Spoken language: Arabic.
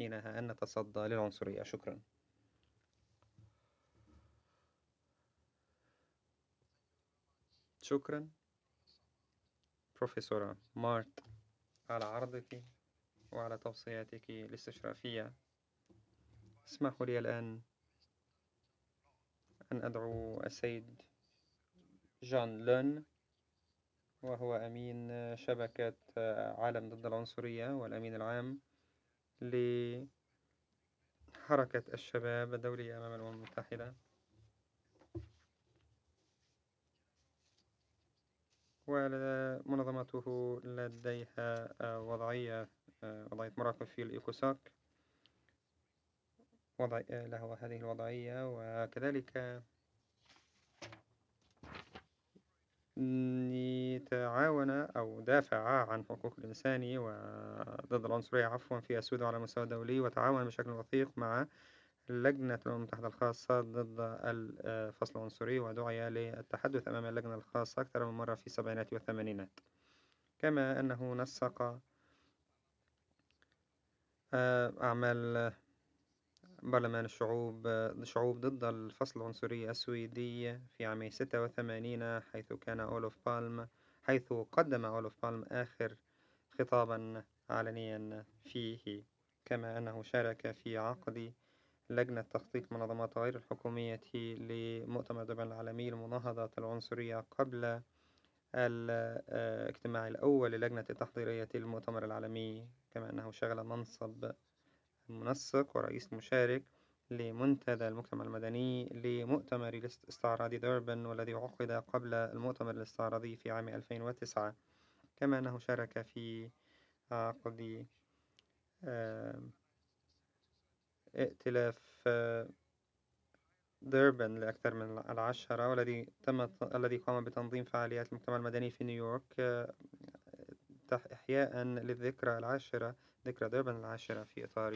حينها أن نتصدى للعنصرية. شكرا. شكرا بروفيسورة مارت على عرضك وعلى توصياتك الاستشرافية. اسمحوا لي الآن أن أدعو السيد جان لون، وهو أمين شبكة عالم ضد العنصرية والأمين العام لحركة الشباب الدولية أمام الأمم المتحدة، ومنظمته لديها وضعية مراقب في الإيكوساك له هذه الوضعية، وكذلك تعاون أو دافع عن حقوق الإنسان وضد العنصرية في السودان على المستوى الدولي، وتعاون بشكل وثيق مع لجنة الأمم المتحدة الخاصة ضد الفصل العنصري، ودعي للتحدث أمام اللجنة الخاصة أكثر من مرة في السبعينات والثمانينات. كما أنه نسق أعمال برلمان الشعوب ضد الفصل العنصري السويدي في عام 86، حيث قدم أولوف بالم آخر خطابا علنيا فيه. كما أنه شارك في عقد لجنة تخطيط منظمات غير الحكومية لمؤتمر دبن العالمي لمناهضة العنصرية قبل الاجتماع الأول للجنة التحضيرية للمؤتمر العالمي. كما أنه شغل منصب منسق ورئيس مشارك لمنتدى المجتمع المدني لمؤتمر الاستعراضي دوربن، والذي عقد قبل المؤتمر الاستعراضي في عام 2009. كما أنه شارك في عقد ائتلاف دوربن لأكثر من 10، الذي قام بتنظيم فعاليات المجتمع المدني في نيويورك إحياء للذكرى ذكرى دوربن 10 في إطار